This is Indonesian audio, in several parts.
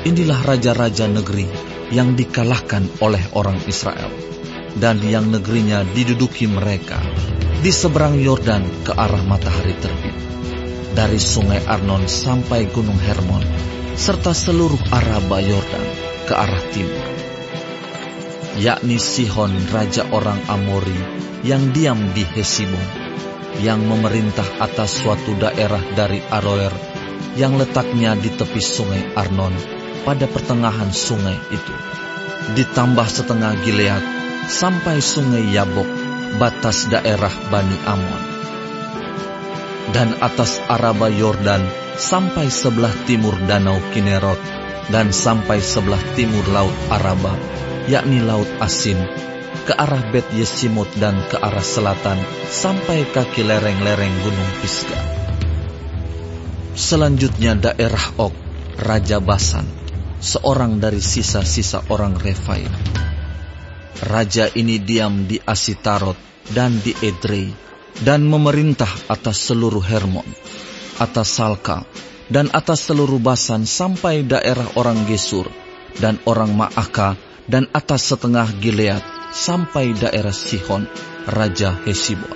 Inilah raja-raja negeri yang dikalahkan oleh orang Israel, dan yang negerinya diduduki mereka di seberang Yordan ke arah matahari terbit, dari sungai Arnon sampai gunung Hermon, serta seluruh Araba Yordan ke arah timur, yakni Sihon raja orang Amori yang diam di Hesibon, yang memerintah atas suatu daerah dari Aroer yang letaknya di tepi sungai Arnon pada pertengahan sungai itu, ditambah setengah Gilead sampai sungai Yabok, batas daerah Bani Amon, dan atas Araba Yordan sampai sebelah timur danau Kinerot, dan sampai sebelah timur laut Araba, yakni laut Asin, ke arah Bet Yesimot, dan ke arah selatan sampai kaki lereng-lereng gunung Pisga. Selanjutnya daerah Og, raja Basan, seorang dari sisa-sisa orang Refaim. Raja ini diam di Asitarot dan di Edrei, dan memerintah atas seluruh Hermon, atas Salka, dan atas seluruh Basan sampai daerah orang Gesur dan orang Maaka, dan atas setengah Gilead sampai daerah Sihon, raja Hesibon.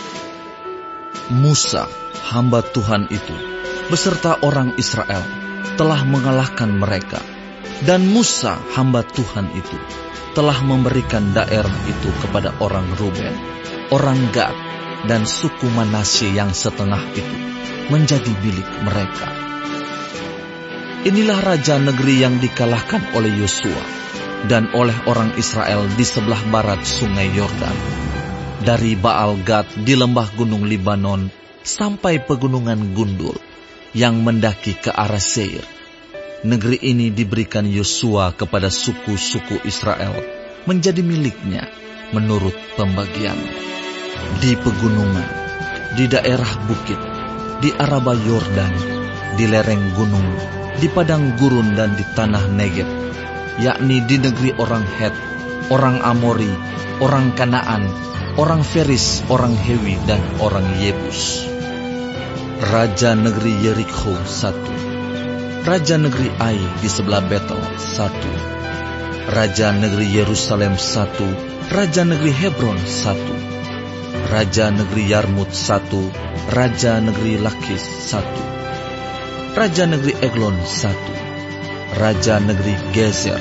Musa, hamba Tuhan itu, beserta orang Israel, telah mengalahkan mereka, dan Musa, hamba Tuhan itu, telah memberikan daerah itu kepada orang Ruben, orang Gad, dan suku Manasye yang setengah itu menjadi milik mereka. Inilah raja negeri yang dikalahkan oleh Yosua dan oleh orang Israel di sebelah barat sungai Yordan, dari Baal Gad di lembah gunung Libanon sampai pegunungan Gundul yang mendaki ke arah Seir. Negeri ini diberikan Yosua kepada suku-suku Israel menjadi miliknya menurut pembagian. Di pegunungan, di daerah bukit, di Araba Yordan, di lereng gunung, di padang gurun dan di tanah Negeb, yakni di negeri orang Het, orang Amori, orang Kanaan, orang Feris, orang Hewi, dan orang Yebus. Raja negeri Yerikho 1, Raja negeri Ai di sebelah Betel 1, Raja negeri Yerusalem 1, Raja negeri Hebron 1, Raja negeri Yarmut 1, Raja negeri Lakis 1, Raja negeri Eglon 1, Raja negeri Gezer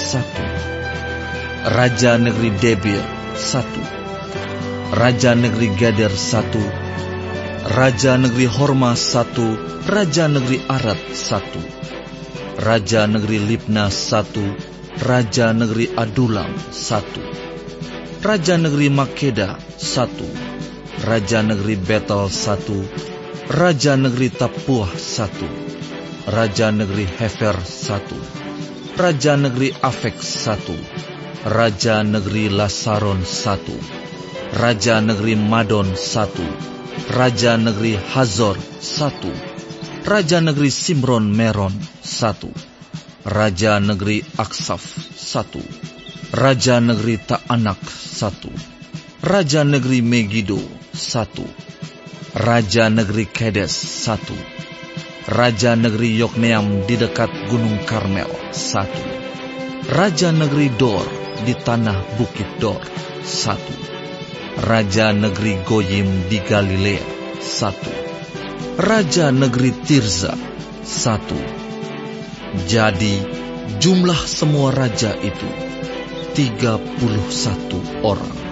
1, Raja negeri Debir 1, Raja negeri Geder 1, Raja negeri Horma 1, Raja negeri Arad 1, Raja negeri Libna 1, Raja negeri Adulam 1, Raja negeri Makeda 1, Raja negeri Betel 1, Raja negeri Tapuah 1, Raja negeri Hefer 1, Raja negeri Afek 1, Raja negeri Lasaron 1, Raja negeri Madon 1, Raja negeri Hazor 1, Raja negeri Simron Meron 1, Raja negeri Aksaf 1, Raja negeri Ta'anak 1, Raja negeri Megido 1, Raja negeri Kedes 1, Raja negeri Yokneam di dekat Gunung Karmel 1, Raja negeri Dor di tanah Bukit Dor 1, Raja negeri Goyim di Galilea 1, Raja negeri Tirza 1. Jadi jumlah semua raja itu 31 orang.